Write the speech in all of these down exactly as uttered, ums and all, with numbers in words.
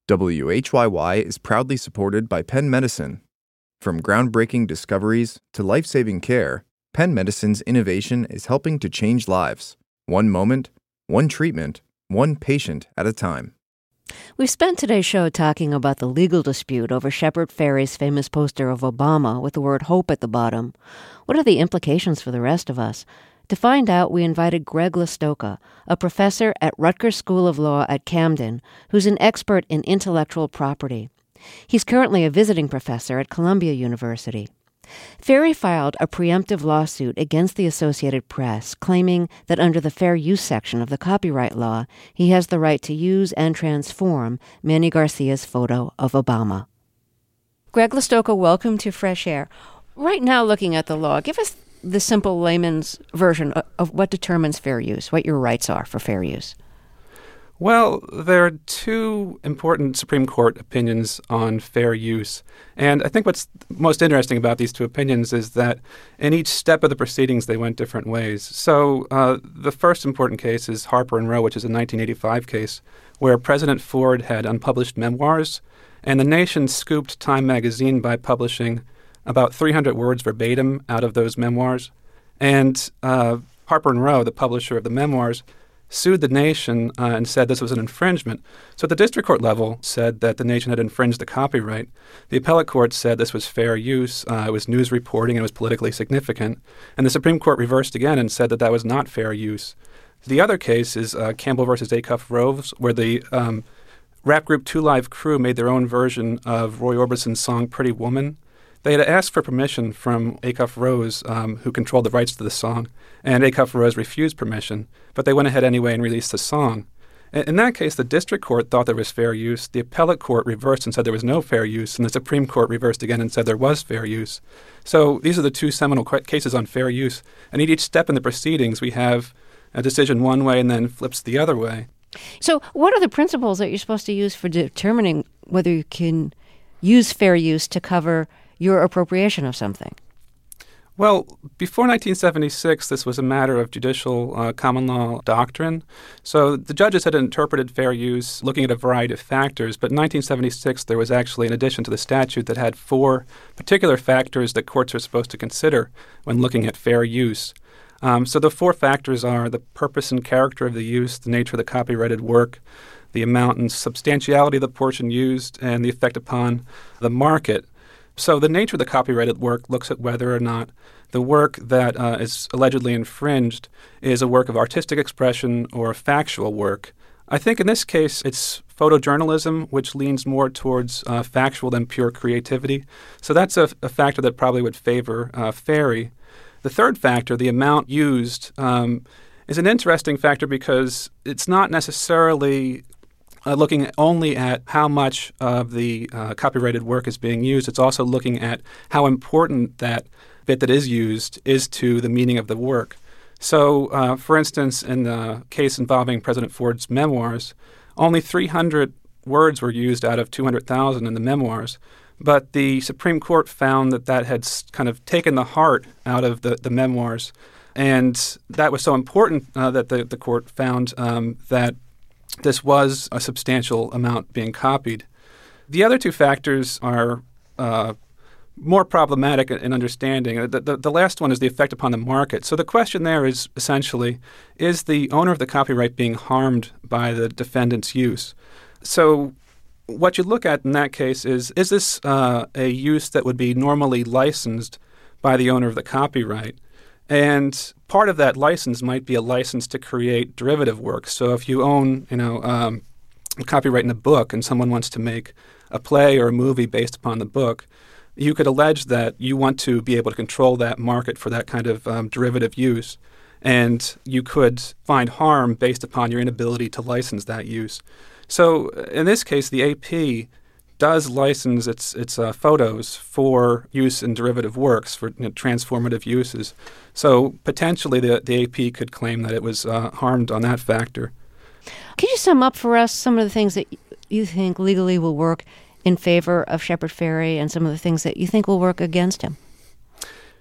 W H Y Y is proudly supported by Penn Medicine. From groundbreaking discoveries to life-saving care, Penn Medicine's innovation is helping to change lives, one moment, one treatment, one patient at a time. We spent today's show talking about the legal dispute over Shepard Fairey's famous poster of Obama with the word hope at the bottom. What are the implications for the rest of us? To find out, we invited Greg Listoka, a professor at Rutgers School of Law at Camden, who's an expert in intellectual property. He's currently a visiting professor at Columbia University. Fairey filed a preemptive lawsuit against the Associated Press, claiming that under the fair use section of the copyright law, he has the right to use and transform Manny Garcia's photo of Obama. Greg Listoka, welcome to Fresh Air. Right now, looking at the law, give us the simple layman's version of, of what determines fair use, what your rights are for fair use. Well, there are two important Supreme Court opinions on fair use. And I think what's most interesting about these two opinions is that in each step of the proceedings, they went different ways. So uh, the first important case is Harper and Row, which is a nineteen eighty-five case, where President Ford had unpublished memoirs, and the nation scooped Time magazine by publishing about three hundred words verbatim out of those memoirs. And uh, Harper and Row, the publisher of the memoirs, sued the nation uh, and said this was an infringement. So at the district court level said that the nation had infringed the copyright. The appellate court said this was fair use. Uh, it was news reporting and it was politically significant. And the Supreme Court reversed again and said that that was not fair use. The other case is uh, Campbell versus Acuff Rose, where the um, rap group Two Live Crew made their own version of Roy Orbison's song Pretty Woman. They had asked for permission from Acuff Rose, um, who controlled the rights to the song, and Acuff Rose refused permission, but they went ahead anyway and released the song. In, in that case, the district court thought there was fair use, the appellate court reversed and said there was no fair use, and the Supreme Court reversed again and said there was fair use. So these are the two seminal qu- cases on fair use, and at each step in the proceedings, we have a decision one way and then flips the other way. So what are the principles that you're supposed to use for determining whether you can use fair use to cover your appropriation of something? Well, before nineteen seventy-six, this was a matter of judicial uh, common law doctrine. So the judges had interpreted fair use looking at a variety of factors, but in nineteen seventy-six, there was actually an addition to the statute that had four particular factors that courts are supposed to consider when looking at fair use. Um, so the four factors are the purpose and character of the use, the nature of the copyrighted work, the amount and substantiality of the portion used, and the effect upon the market. So the nature of the copyrighted work looks at whether or not the work that uh, is allegedly infringed is a work of artistic expression or a factual work. I think in this case it's photojournalism, which leans more towards uh, factual than pure creativity. So that's a, a factor that probably would favor uh, Fairey. The third factor, the amount used, um, is an interesting factor because it's not necessarily Uh, looking only at how much of the uh, copyrighted work is being used. It's also looking at how important that bit that is used is to the meaning of the work. So, uh, for instance, in the case involving President Ford's memoirs, only three hundred words were used out of two hundred thousand in the memoirs. But the Supreme Court found that that had kind of taken the heart out of the, the memoirs. And that was so important uh, that the, the court found um, that this was a substantial amount being copied. The other two factors are uh, more problematic in understanding. The, the, the last one is the effect upon the market. So the question there is essentially, is the owner of the copyright being harmed by the defendant's use? So what you look at in that case is, is this uh, a use that would be normally licensed by the owner of the copyright? And part of that license might be a license to create derivative works. So if you own, you know, um, a copyright in a book and someone wants to make a play or a movie based upon the book, you could allege that you want to be able to control that market for that kind of um, derivative use. And you could find harm based upon your inability to license that use. So in this case, the A P does license its its uh, photos for use in derivative works, for you know, transformative uses. So potentially the, the A P could claim that it was uh, harmed on that factor. Can you sum up for us some of the things that you think legally will work in favor of Shepard Fairey and some of the things that you think will work against him?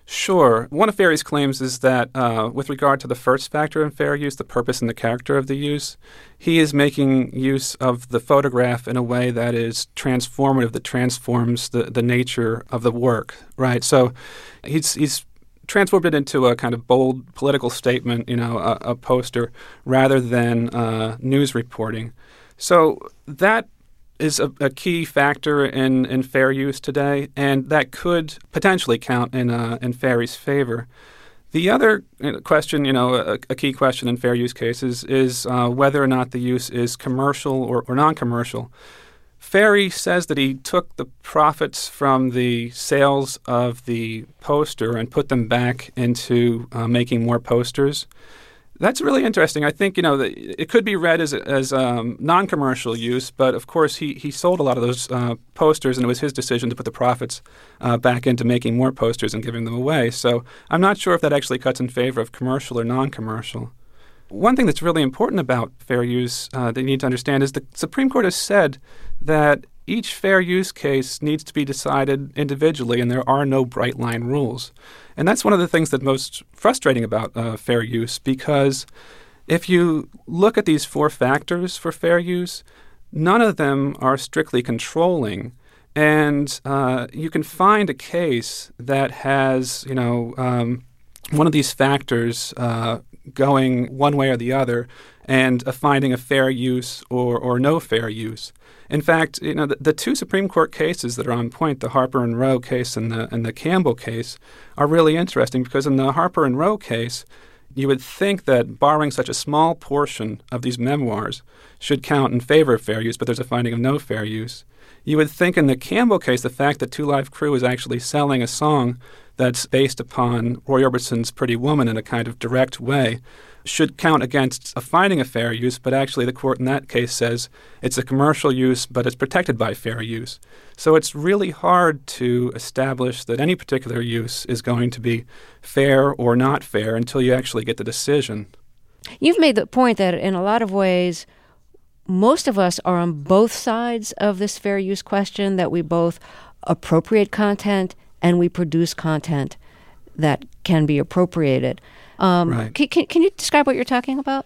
Sure. One of Ferry's claims is that uh, with regard to the first factor in fair use, the purpose and the character of the use, he is making use of the photograph in a way that is transformative, that transforms the, the nature of the work, right? So he's he's transformed it into a kind of bold political statement, you know, a, a poster, rather than uh, news reporting. So that is a, a key factor in, in fair use today, and that could potentially count in uh, in Ferry's favor. The other question, you know, a, a key question in fair use cases is uh, whether or not the use is commercial or, or non-commercial. Ferry says that he took the profits from the sales of the poster and put them back into uh, making more posters. That's really interesting. I think, you know, the, it could be read as as um, non-commercial use, but of course he, he sold a lot of those uh, posters, and it was his decision to put the profits uh, back into making more posters and giving them away. So I'm not sure if that actually cuts in favor of commercial or non-commercial. One thing that's really important about fair use uh, that you need to understand is the Supreme Court has said that each fair use case needs to be decided individually, and there are no bright line rules. And that's one of the things that's most frustrating about uh, fair use, because if you look at these four factors for fair use, none of them are strictly controlling. And uh, you can find a case that has, you know, um, one of these factors uh, going one way or the other, and a finding of fair use or, or no fair use. In fact, you know, the, the two Supreme Court cases that are on point, the Harper and Row case and the and the Campbell case, are really interesting because in the Harper and Row case, you would think that borrowing such a small portion of these memoirs should count in favor of fair use, but there's a finding of no fair use. You would think in the Campbell case, the fact that Two Live Crew is actually selling a song that's based upon Roy Orbison's Pretty Woman in a kind of direct way should count against a finding of fair use, but actually the court in that case says it's a commercial use, but it's protected by fair use. So it's really hard to establish that any particular use is going to be fair or not fair until you actually get the decision. You've made the point that in a lot of ways, most of us are on both sides of this fair use question, that we both appropriate content and we produce content that can be appropriated. Um, right. can, can, can you describe what you're talking about?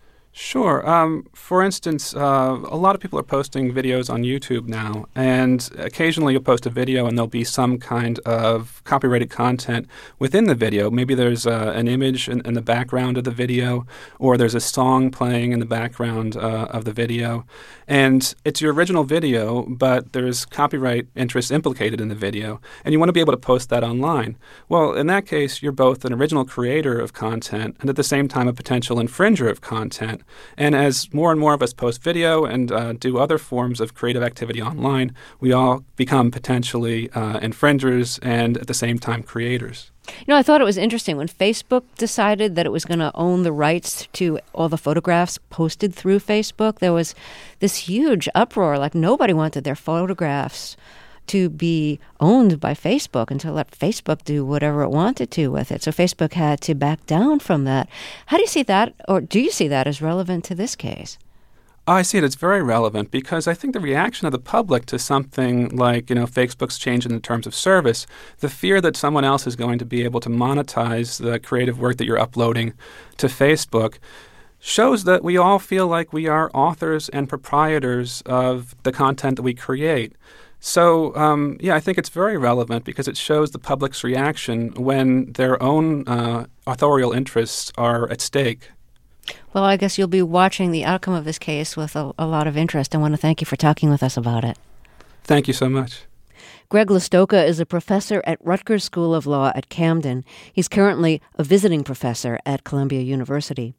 Sure. Um, for instance, uh, a lot of people are posting videos on YouTube now, and occasionally you'll post a video and there'll be some kind of copyrighted content within the video. Maybe there's uh, an image in, in the background of the video, or there's a song playing in the background uh, of the video. And it's your original video, but there's copyright interests implicated in the video, and you want to be able to post that online. Well, in that case, you're both an original creator of content and at the same time a potential infringer of content. And as more and more of us post video and uh, do other forms of creative activity online, we all become potentially uh, infringers and at the same time creators. You know, I thought it was interesting when Facebook decided that it was going to own the rights to all the photographs posted through Facebook. There was this huge uproar, like nobody wanted their photographs to be owned by Facebook and to let Facebook do whatever it wanted to with it. So Facebook had to back down from that. How do you see that, or do you see that as relevant to this case? I see it as very relevant because I think the reaction of the public to something like, you know, Facebook's change in the terms of service, the fear that someone else is going to be able to monetize the creative work that you're uploading to Facebook, shows that we all feel like we are authors and proprietors of the content that we create. So, um, yeah, I think it's very relevant because it shows the public's reaction when their own uh, authorial interests are at stake. Well, I guess you'll be watching the outcome of this case with a, a lot of interest. I want to thank you for talking with us about it. Thank you so much. Greg Listoka is a professor at Rutgers School of Law at Camden. He's currently a visiting professor at Columbia University.